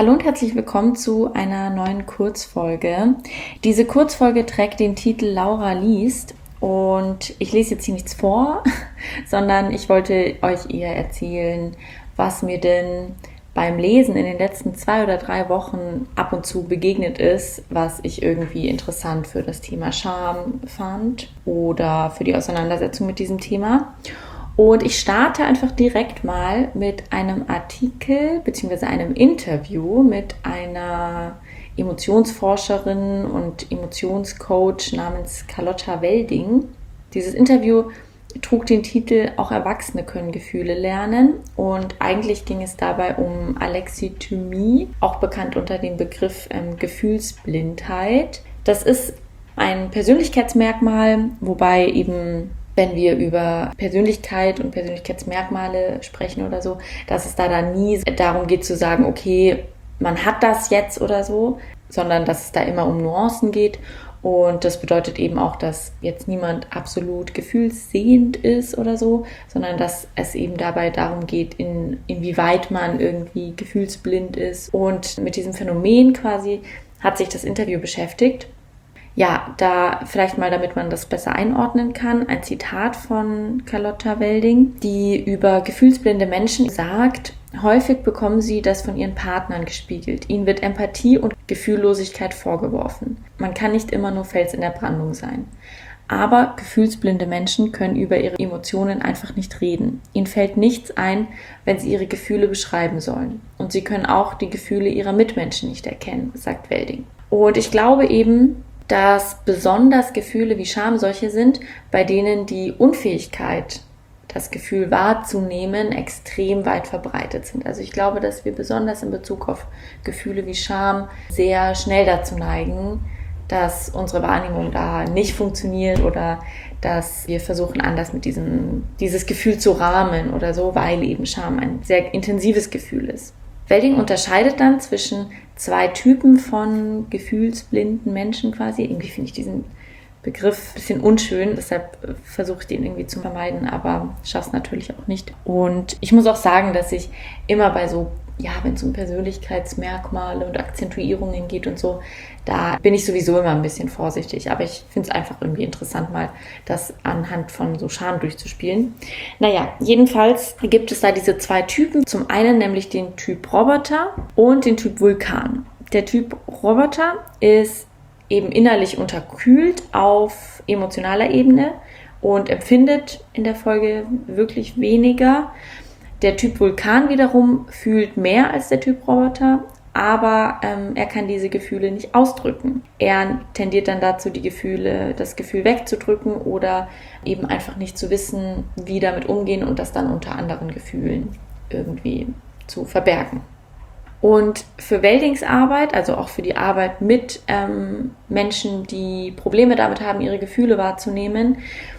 Hallo und herzlich willkommen zu einer neuen Kurzfolge. Diese Kurzfolge trägt den Titel Laura liest und ich lese jetzt hier nichts vor, sondern ich wollte euch eher erzählen, was mir denn beim Lesen in den letzten 2 oder 3 Wochen ab und zu begegnet ist, was ich irgendwie interessant für das Thema Scham fand oder für die Auseinandersetzung mit diesem Thema. Und ich starte einfach direkt mal mit einem Artikel bzw. einem Interview mit einer Emotionsforscherin und Emotionscoach namens Carlotta Welding. Dieses Interview trug den Titel Auch Erwachsene können Gefühle lernen und eigentlich ging es dabei um Alexithymie, auch bekannt unter dem Begriff Gefühlsblindheit. Das ist ein Persönlichkeitsmerkmal, wobei eben wenn wir über Persönlichkeit und Persönlichkeitsmerkmale sprechen oder so, dass es da dann nie darum geht zu sagen, okay, man hat das jetzt oder so, sondern dass es da immer um Nuancen geht. Und das bedeutet eben auch, dass jetzt niemand absolut gefühlssehend ist oder so, sondern dass es eben dabei darum geht, inwieweit man irgendwie gefühlsblind ist. Und mit diesem Phänomen quasi hat sich das Interview beschäftigt. Ja, da vielleicht mal, damit man das besser einordnen kann, ein Zitat von Carlotta Welding, die über gefühlsblinde Menschen sagt, häufig bekommen sie das von ihren Partnern gespiegelt. Ihnen wird Empathie und Gefühllosigkeit vorgeworfen. Man kann nicht immer nur Fels in der Brandung sein. Aber gefühlsblinde Menschen können über ihre Emotionen einfach nicht reden. Ihnen fällt nichts ein, wenn sie ihre Gefühle beschreiben sollen. Und sie können auch die Gefühle ihrer Mitmenschen nicht erkennen, sagt Welding. Und ich glaube eben, dass besonders Gefühle wie Scham solche sind, bei denen die Unfähigkeit, das Gefühl wahrzunehmen, extrem weit verbreitet sind. Also ich glaube, dass wir besonders in Bezug auf Gefühle wie Scham sehr schnell dazu neigen, dass unsere Wahrnehmung da nicht funktioniert oder dass wir versuchen, anders mit dieses Gefühl zu rahmen oder so, weil eben Scham ein sehr intensives Gefühl ist. Welding unterscheidet dann zwischen 2 Typen von gefühlsblinden Menschen quasi. Irgendwie finde ich diesen Begriff ein bisschen unschön, deshalb versuche ich den irgendwie zu vermeiden, aber schaffe es natürlich auch nicht. Und ich muss auch sagen, dass ich immer bei so, wenn es um Persönlichkeitsmerkmale und Akzentuierungen geht und so, da bin ich sowieso immer ein bisschen vorsichtig. Aber ich finde es einfach irgendwie interessant, mal das anhand von so Scham durchzuspielen. Naja, jedenfalls gibt es da diese 2 Typen. Zum einen nämlich den Typ Roboter und den Typ Vulkan. Der Typ Roboter ist eben innerlich unterkühlt auf emotionaler Ebene und empfindet in der Folge wirklich weniger. Der Typ Vulkan wiederum fühlt mehr als der Typ Roboter, aber er kann diese Gefühle nicht ausdrücken. Er tendiert dann dazu, das Gefühl wegzudrücken oder eben einfach nicht zu wissen, wie damit umgehen und das dann unter anderen Gefühlen irgendwie zu verbergen. Und für Weldings Arbeit, also auch für die Arbeit mit Menschen, die Probleme damit haben, ihre Gefühle wahrzunehmen,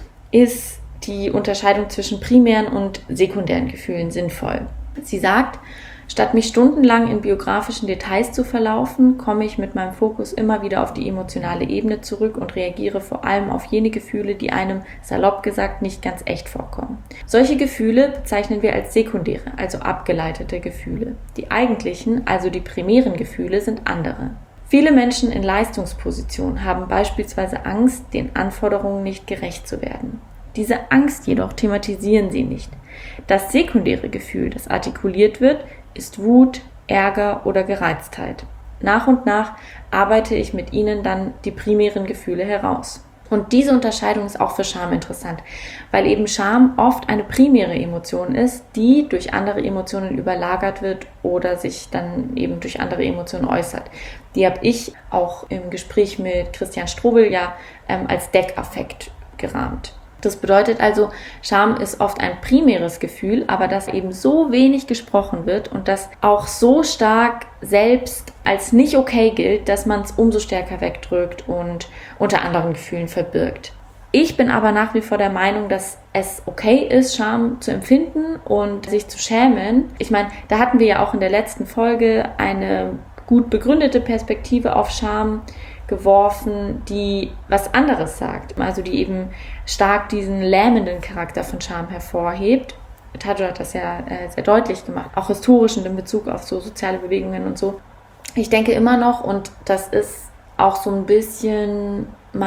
ist die Unterscheidung zwischen primären und sekundären Gefühlen sinnvoll. Sie sagt, statt mich stundenlang in biografischen Details zu verlaufen, komme ich mit meinem Fokus immer wieder auf die emotionale Ebene zurück und reagiere vor allem auf jene Gefühle, die einem, salopp gesagt, nicht ganz echt vorkommen. Solche Gefühle bezeichnen wir als sekundäre, also abgeleitete Gefühle. Die eigentlichen, also die primären Gefühle, sind andere. Viele Menschen in Leistungspositionen haben beispielsweise Angst, den Anforderungen nicht gerecht zu werden. Diese Angst jedoch thematisieren sie nicht. Das sekundäre Gefühl, das artikuliert wird, ist Wut, Ärger oder Gereiztheit. Nach und nach arbeite ich mit ihnen dann die primären Gefühle heraus. Und diese Unterscheidung ist auch für Scham interessant, weil eben Scham oft eine primäre Emotion ist, die durch andere Emotionen überlagert wird oder sich dann eben durch andere Emotionen äußert. Die habe ich auch im Gespräch mit Christian Strobel als Deckaffekt gerahmt. Das bedeutet also, Scham ist oft ein primäres Gefühl, aber dass eben so wenig gesprochen wird und das auch so stark selbst als nicht okay gilt, dass man es umso stärker wegdrückt und unter anderen Gefühlen verbirgt. Ich bin aber nach wie vor der Meinung, dass es okay ist, Scham zu empfinden und sich zu schämen. Ich meine, da hatten wir ja auch in der letzten Folge eine gut begründete Perspektive auf Scham geworfen, die was anderes sagt, also die eben stark diesen lähmenden Charakter von Scham hervorhebt. Tajo hat das ja sehr deutlich gemacht, auch historisch und in Bezug auf so soziale Bewegungen und so. ich denke immer noch, und das ist auch so ein bisschen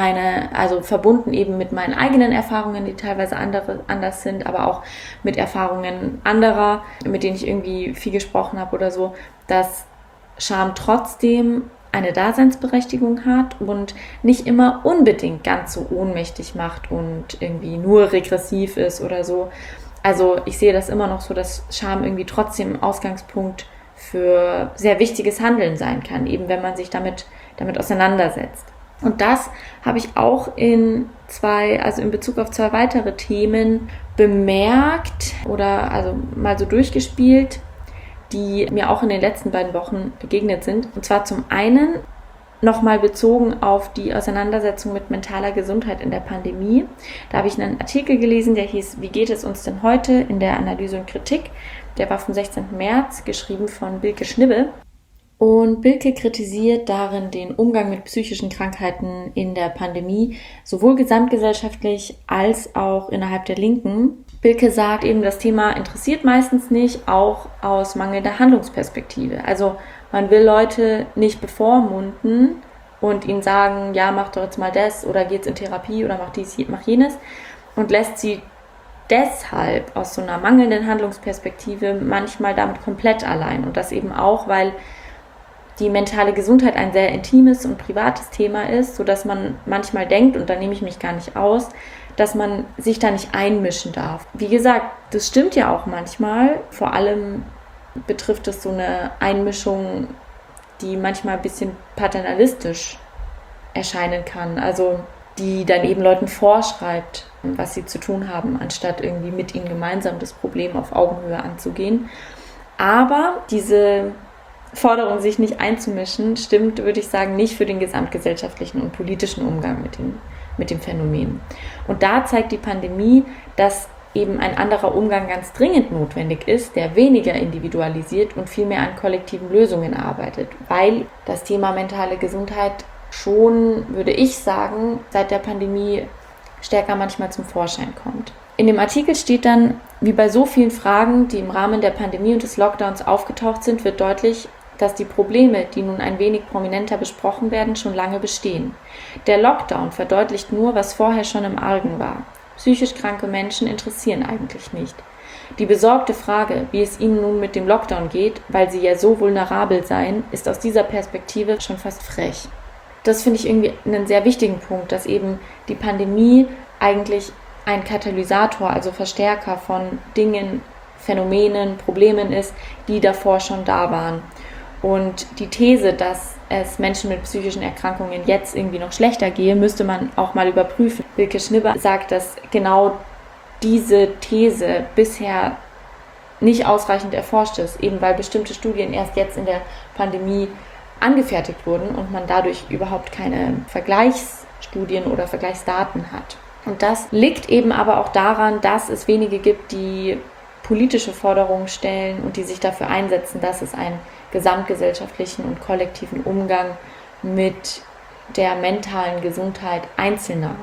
also verbunden eben mit meinen eigenen Erfahrungen, die teilweise anders sind, aber auch mit Erfahrungen anderer, mit denen ich irgendwie viel gesprochen habe oder so, dass Scham trotzdem eine Daseinsberechtigung hat und nicht immer unbedingt ganz so ohnmächtig macht und irgendwie nur regressiv ist oder so. Also ich sehe das immer noch so, dass Scham irgendwie trotzdem Ausgangspunkt für sehr wichtiges Handeln sein kann, eben wenn man sich damit auseinandersetzt. Und das habe ich auch in Bezug auf 2 weitere Themen bemerkt oder also mal so durchgespielt, die mir auch in den letzten beiden Wochen begegnet sind. Und zwar zum einen nochmal bezogen auf die Auseinandersetzung mit mentaler Gesundheit in der Pandemie. Da habe ich einen Artikel gelesen, der hieß "Wie geht es uns denn heute?" in der Analyse und Kritik. Der war vom 16. März, geschrieben von Bilke Schnibbe. Und Bilke kritisiert darin den Umgang mit psychischen Krankheiten in der Pandemie, sowohl gesamtgesellschaftlich als auch innerhalb der Linken. Bilke sagt eben, das Thema interessiert meistens nicht, auch aus mangelnder Handlungsperspektive. Also man will Leute nicht bevormunden und ihnen sagen, ja, mach doch jetzt mal das oder geh jetzt in Therapie oder mach dies, mach jenes, und lässt sie deshalb aus so einer mangelnden Handlungsperspektive manchmal damit komplett allein. Und das eben auch, weil die mentale Gesundheit ein sehr intimes und privates Thema ist, sodass man manchmal denkt, und da nehme ich mich gar nicht aus, dass man sich da nicht einmischen darf. Wie gesagt, das stimmt ja auch manchmal. Vor allem betrifft es so eine Einmischung, die manchmal ein bisschen paternalistisch erscheinen kann. Also die dann eben Leuten vorschreibt, was sie zu tun haben, anstatt irgendwie mit ihnen gemeinsam das Problem auf Augenhöhe anzugehen. Aber diese Forderung, sich nicht einzumischen, stimmt, würde ich sagen, nicht für den gesamtgesellschaftlichen und politischen Umgang mit dem Phänomen. Und da zeigt die Pandemie, dass eben ein anderer Umgang ganz dringend notwendig ist, der weniger individualisiert und viel mehr an kollektiven Lösungen arbeitet, weil das Thema mentale Gesundheit schon, würde ich sagen, seit der Pandemie stärker manchmal zum Vorschein kommt. In dem Artikel steht dann, wie bei so vielen Fragen, die im Rahmen der Pandemie und des Lockdowns aufgetaucht sind, wird deutlich, dass die Probleme, die nun ein wenig prominenter besprochen werden, schon lange bestehen. Der Lockdown verdeutlicht nur, was vorher schon im Argen war. Psychisch kranke Menschen interessieren eigentlich nicht. Die besorgte Frage, wie es ihnen nun mit dem Lockdown geht, weil sie ja so vulnerabel seien, ist aus dieser Perspektive schon fast frech. Das finde ich irgendwie einen sehr wichtigen Punkt, dass eben die Pandemie eigentlich ein Katalysator, also Verstärker von Dingen, Phänomenen, Problemen ist, die davor schon da waren. Und die These, dass es Menschen mit psychischen Erkrankungen jetzt irgendwie noch schlechter gehe, müsste man auch mal überprüfen. Bilke Schnibbe sagt, dass genau diese These bisher nicht ausreichend erforscht ist, eben weil bestimmte Studien erst jetzt in der Pandemie angefertigt wurden und man dadurch überhaupt keine Vergleichsstudien oder Vergleichsdaten hat. Und das liegt eben aber auch daran, dass es wenige gibt, die politische Forderungen stellen und die sich dafür einsetzen, dass es einen gesamtgesellschaftlichen und kollektiven Umgang mit der mentalen Gesundheit Einzelner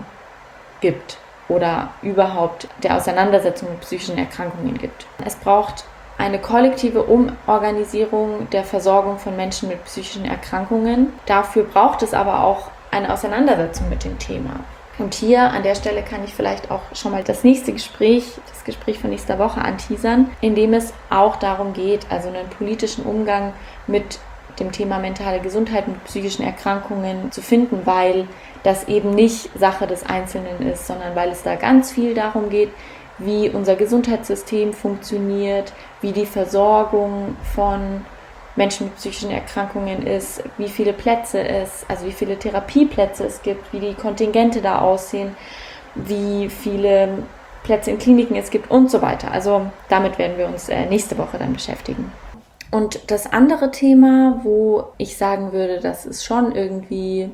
gibt oder überhaupt der Auseinandersetzung mit psychischen Erkrankungen gibt. Es braucht eine kollektive Umorganisierung der Versorgung von Menschen mit psychischen Erkrankungen. Dafür braucht es aber auch eine Auseinandersetzung mit dem Thema. Und hier an der Stelle kann ich vielleicht auch schon mal das Gespräch von nächster Woche anteasern, in dem es auch darum geht, also einen politischen Umgang mit dem Thema mentale Gesundheit, mit psychischen Erkrankungen zu finden, weil das eben nicht Sache des Einzelnen ist, sondern weil es da ganz viel darum geht, wie unser Gesundheitssystem funktioniert, wie die Versorgung von Menschen mit psychischen Erkrankungen ist, wie viele Plätze wie viele Therapieplätze es gibt, wie die Kontingente da aussehen, wie viele Plätze in Kliniken es gibt und so weiter. Also damit werden wir uns nächste Woche dann beschäftigen. Und das andere Thema, wo ich sagen würde, dass es schon irgendwie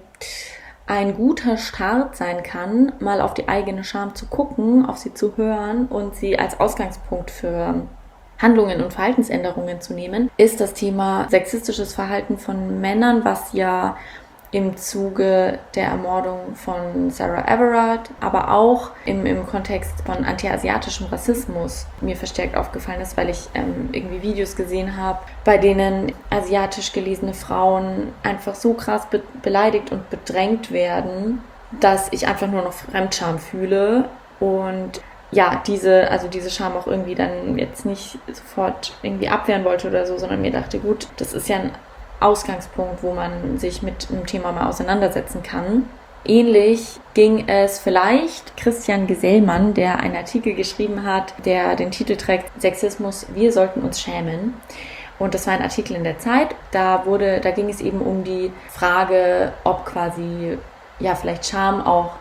ein guter Start sein kann, mal auf die eigene Scham zu gucken, auf sie zu hören und sie als Ausgangspunkt für Handlungen und Verhaltensänderungen zu nehmen, ist das Thema sexistisches Verhalten von Männern, was ja im Zuge der Ermordung von Sarah Everard, aber auch im Kontext von anti-asiatischem Rassismus mir verstärkt aufgefallen ist, weil ich irgendwie Videos gesehen habe, bei denen asiatisch gelesene Frauen einfach so krass beleidigt und bedrängt werden, dass ich einfach nur noch Fremdscham fühle und ja, diese Scham auch irgendwie dann jetzt nicht sofort irgendwie abwehren wollte oder so, sondern mir dachte, gut, das ist ja ein Ausgangspunkt, wo man sich mit einem Thema mal auseinandersetzen kann. Ähnlich ging es vielleicht Christian Gesellmann, der einen Artikel geschrieben hat, der den Titel trägt Sexismus, wir sollten uns schämen. Und das war ein Artikel in der Zeit. Da ging es eben um die Frage, ob quasi ja vielleicht Scham auch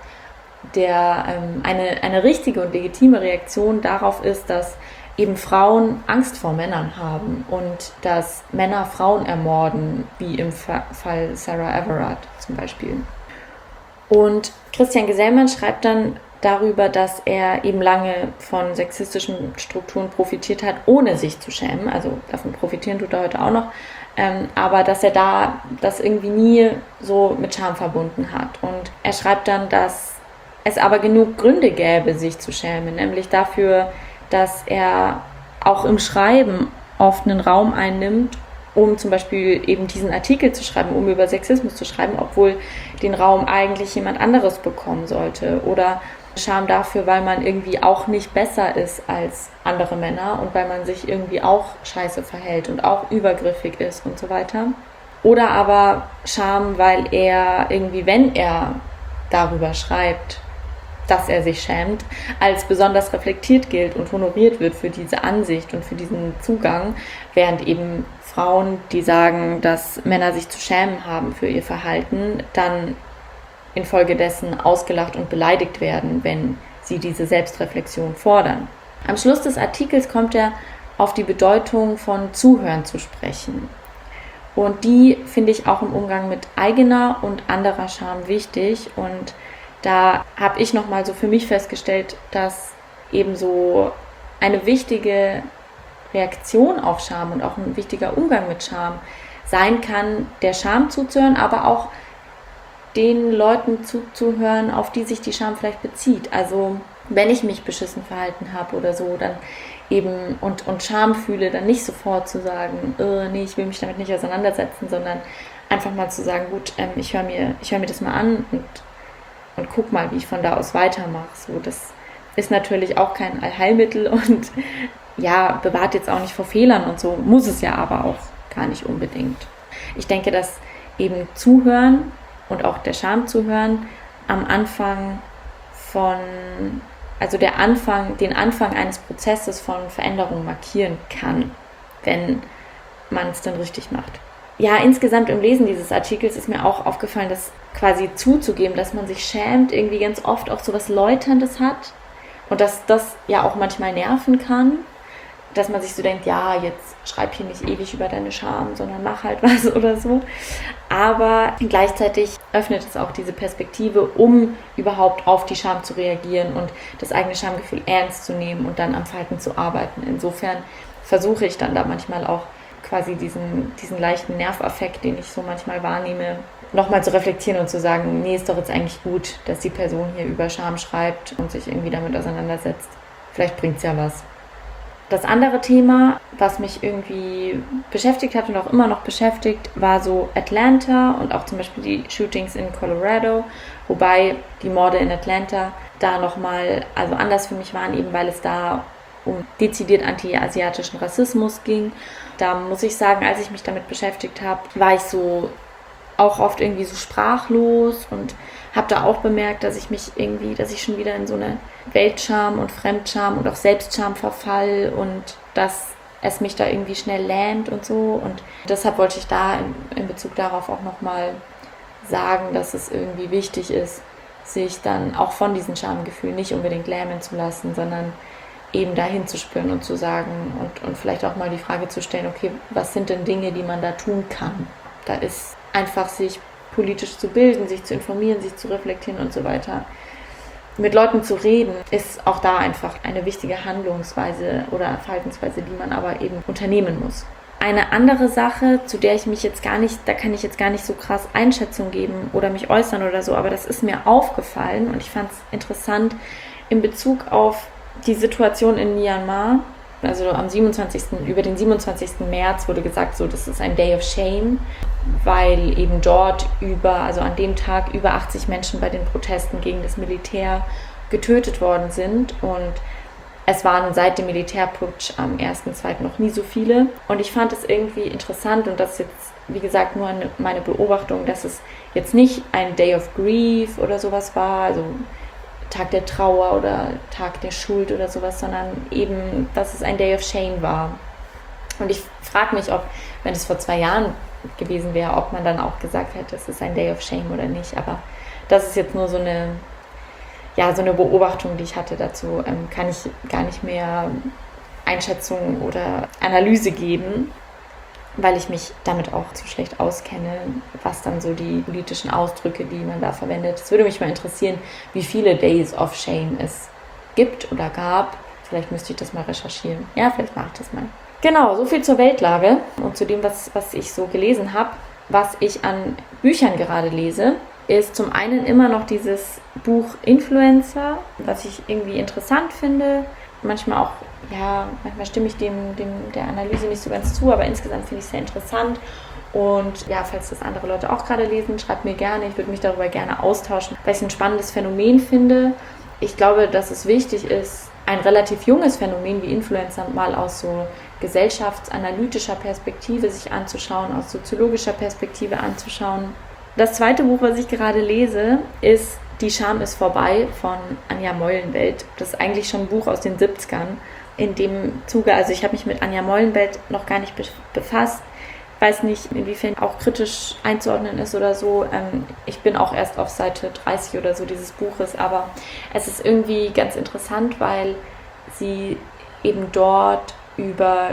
eine richtige und legitime Reaktion darauf ist, dass eben Frauen Angst vor Männern haben und dass Männer Frauen ermorden, wie im Fall Sarah Everard zum Beispiel. Und Christian Gesellmann schreibt dann darüber, dass er eben lange von sexistischen Strukturen profitiert hat, ohne sich zu schämen. Also davon profitieren tut er heute auch noch. Aber dass er da das irgendwie nie so mit Scham verbunden hat. Und er schreibt dann, dass es aber genug Gründe gäbe, sich zu schämen, nämlich dafür, dass er auch im Schreiben oft einen Raum einnimmt, um zum Beispiel eben diesen Artikel zu schreiben, um über Sexismus zu schreiben, obwohl den Raum eigentlich jemand anderes bekommen sollte. Oder Scham dafür, weil man irgendwie auch nicht besser ist als andere Männer und weil man sich irgendwie auch scheiße verhält und auch übergriffig ist und so weiter. Oder aber Scham, weil er irgendwie, wenn er darüber schreibt, dass er sich schämt, als besonders reflektiert gilt und honoriert wird für diese Ansicht und für diesen Zugang, während eben Frauen, die sagen, dass Männer sich zu schämen haben für ihr Verhalten, dann infolgedessen ausgelacht und beleidigt werden, wenn sie diese Selbstreflexion fordern. Am Schluss des Artikels kommt er auf die Bedeutung von Zuhören zu sprechen. Und die finde ich auch im Umgang mit eigener und anderer Scham wichtig. Und da habe ich nochmal so für mich festgestellt, dass eben so eine wichtige Reaktion auf Scham und auch ein wichtiger Umgang mit Scham sein kann, der Scham zuzuhören, aber auch den Leuten zuzuhören, auf die sich die Scham vielleicht bezieht. Also wenn ich mich beschissen verhalten habe oder so, dann eben und Scham fühle, dann nicht sofort zu sagen, nee, ich will mich damit nicht auseinandersetzen, sondern einfach mal zu sagen, gut, ich höre mir das mal an und guck mal, wie ich von da aus weitermache. So, das ist natürlich auch kein Allheilmittel und ja, bewahrt jetzt auch nicht vor Fehlern und so, muss es ja aber auch gar nicht unbedingt. Ich denke, dass eben Zuhören und auch der Scham zuhören am Anfang den Anfang eines Prozesses von Veränderung markieren kann, wenn man es dann richtig macht. Ja, insgesamt im Lesen dieses Artikels ist mir auch aufgefallen, dass quasi zuzugeben, dass man sich schämt, irgendwie ganz oft auch so was Läuterndes hat und dass das ja auch manchmal nerven kann, dass man sich so denkt, ja, jetzt schreib hier nicht ewig über deine Scham, sondern mach halt was oder so. Aber gleichzeitig öffnet es auch diese Perspektive, um überhaupt auf die Scham zu reagieren und das eigene Schamgefühl ernst zu nehmen und dann am Verhalten zu arbeiten. Insofern versuche ich dann da manchmal auch quasi diesen leichten Nervaffekt, den ich so manchmal wahrnehme, nochmal zu reflektieren und zu sagen, nee, ist doch jetzt eigentlich gut, dass die Person hier über Scham schreibt und sich irgendwie damit auseinandersetzt. Vielleicht bringt es ja was. Das andere Thema, was mich irgendwie beschäftigt hat und auch immer noch beschäftigt, war so Atlanta und auch zum Beispiel die Shootings in Colorado, wobei die Morde in Atlanta da nochmal anders für mich waren, eben weil es da um dezidiert anti-asiatischen Rassismus ging. Da muss ich sagen, als ich mich damit beschäftigt habe, war ich so auch oft irgendwie so sprachlos und habe da auch bemerkt, dass ich schon wieder in so eine Weltscham und Fremdscham und auch Selbstscham verfall und dass es mich da irgendwie schnell lähmt und so. Und deshalb wollte ich da in Bezug darauf auch nochmal sagen, dass es irgendwie wichtig ist, sich dann auch von diesen Schamgefühlen nicht unbedingt lähmen zu lassen, sondern eben dahin zu spüren und zu sagen und vielleicht auch mal die Frage zu stellen, okay, was sind denn Dinge, die man da tun kann? Da ist einfach sich politisch zu bilden, sich zu informieren, sich zu reflektieren und so weiter. Mit Leuten zu reden, ist auch da einfach eine wichtige Handlungsweise oder Verhaltensweise, die man aber eben unternehmen muss. Eine andere Sache, zu der ich mich jetzt gar nicht, da kann ich jetzt gar nicht so krass Einschätzung geben oder mich äußern oder so, aber das ist mir aufgefallen und ich fand es interessant in Bezug auf die Situation in Myanmar. Also über den 27. März wurde gesagt, so, das ist ein Day of Shame, weil eben dort an dem Tag über 80 Menschen bei den Protesten gegen das Militär getötet worden sind und es waren seit dem Militärputsch am 1.2. noch nie so viele. Und ich fand es irgendwie interessant und das ist jetzt, wie gesagt, nur meine Beobachtung, dass es jetzt nicht ein Day of Grief oder sowas war, also Tag der Trauer oder Tag der Schuld oder sowas, sondern eben, dass es ein Day of Shame war. Und ich frage mich, ob, wenn es vor 2 Jahren gewesen wäre, ob man dann auch gesagt hätte, es ist ein Day of Shame oder nicht. Aber das ist jetzt nur so eine Beobachtung, die ich hatte dazu. Kann ich gar nicht mehr Einschätzung oder Analyse geben, weil ich mich damit auch zu schlecht auskenne, was dann so die politischen Ausdrücke, die man da verwendet. Es würde mich mal interessieren, wie viele Days of Shame es gibt oder gab. Vielleicht müsste ich das mal recherchieren. Ja, vielleicht mache ich das mal. Genau, so viel zur Weltlage und zu dem, was ich so gelesen habe. Was ich an Büchern gerade lese, ist zum einen immer noch dieses Buch Influencer, was ich irgendwie interessant finde. Manchmal stimme ich der Analyse nicht so ganz zu, aber insgesamt finde ich es sehr interessant. Und ja, falls das andere Leute auch gerade lesen, schreibt mir gerne. Ich würde mich darüber gerne austauschen, weil ich es ein spannendes Phänomen finde. Ich glaube, dass es wichtig ist, ein relativ junges Phänomen wie Influencer mal aus so gesellschaftsanalytischer Perspektive sich anzuschauen, aus soziologischer Perspektive anzuschauen. Das zweite Buch, was ich gerade lese, ist Die Scham ist vorbei von Anja Meulenwelt. Das ist eigentlich schon ein Buch aus den 70ern. In dem Zuge, also ich habe mich mit Anja Meulenwelt noch gar nicht befasst, weiß nicht, inwiefern auch kritisch einzuordnen ist oder so. Ich bin auch erst auf Seite 30 oder so dieses Buches, aber es ist irgendwie ganz interessant, weil sie eben dort über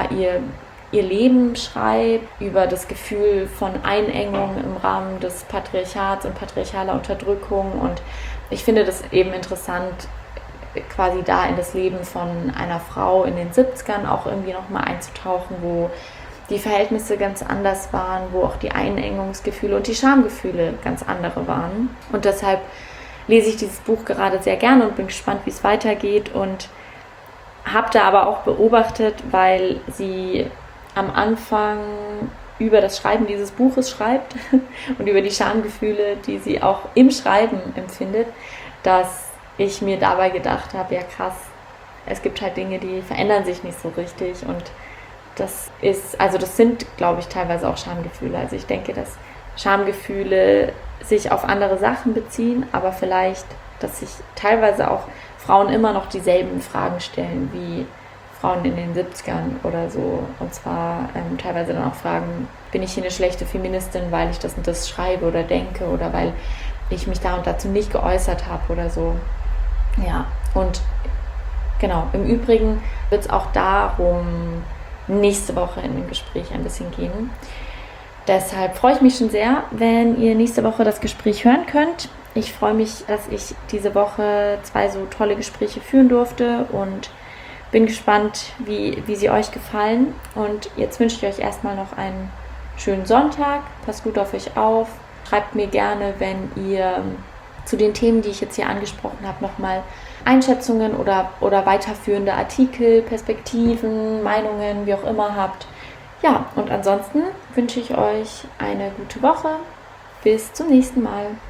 ihr Leben schreibt, über das Gefühl von Einengung im Rahmen des Patriarchats und patriarchaler Unterdrückung. Und ich finde das eben interessant, quasi da in das Leben von einer Frau in den 70ern auch irgendwie nochmal einzutauchen, wo die Verhältnisse ganz anders waren, wo auch die Einengungsgefühle und die Schamgefühle ganz andere waren. Und deshalb lese ich dieses Buch gerade sehr gerne und bin gespannt, wie es weitergeht. Und habe da aber auch beobachtet, weil sie am Anfang über das Schreiben dieses Buches schreibt und über die Schamgefühle, die sie auch im Schreiben empfindet, dass ich mir dabei gedacht habe, ja krass, es gibt halt Dinge, die verändern sich nicht so richtig und das sind, glaube ich, teilweise auch Schamgefühle. Also ich denke, dass Schamgefühle sich auf andere Sachen beziehen, aber vielleicht, dass sich teilweise auch Frauen immer noch dieselben Fragen stellen wie Frauen in den 70ern oder so. Und zwar teilweise dann auch fragen, bin ich hier eine schlechte Feministin, weil ich das und das schreibe oder denke oder weil ich mich da und dazu nicht geäußert habe oder so. Ja, und genau, im Übrigen wird es auch darum nächste Woche in dem Gespräch ein bisschen gehen. Deshalb freue ich mich schon sehr, wenn ihr nächste Woche das Gespräch hören könnt. Ich freue mich, dass ich diese Woche 2 so tolle Gespräche führen durfte und bin gespannt, wie sie euch gefallen. Und jetzt wünsche ich euch erstmal noch einen schönen Sonntag. Passt gut auf euch auf. Schreibt mir gerne, wenn ihr zu den Themen, die ich jetzt hier angesprochen habe, nochmal Einschätzungen oder weiterführende Artikel, Perspektiven, Meinungen, wie auch immer habt. Ja, und ansonsten wünsche ich euch eine gute Woche. Bis zum nächsten Mal.